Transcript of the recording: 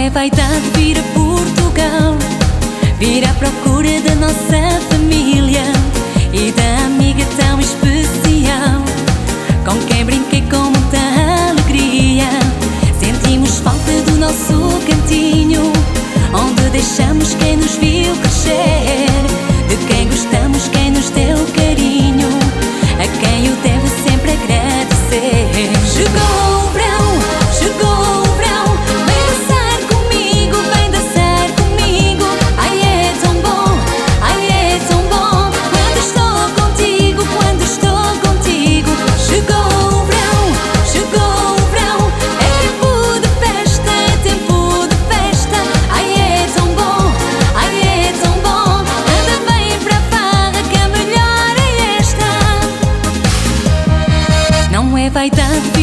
é vaidade vir a Portugal, vir à procura da nossa família e da amiga tão especial, com quem brinquei com muita alegria. Sentimos falta do nosso cantinho, onde deixamos quem nos viu crescer, de quem gostamos, quem nos deu carinho, a quem o deve sempre agradecer. Chegou o verão, chegou o verão, vem dançar comigo, vem dançar comigo. Ai é tão bom, ai é tão bom, quando estou contigo, quando estou contigo. Chegou o verão, é tempo de festa, é tempo de festa. Ai é tão bom, anda bem para a farra que a melhor é esta. Não é vaidade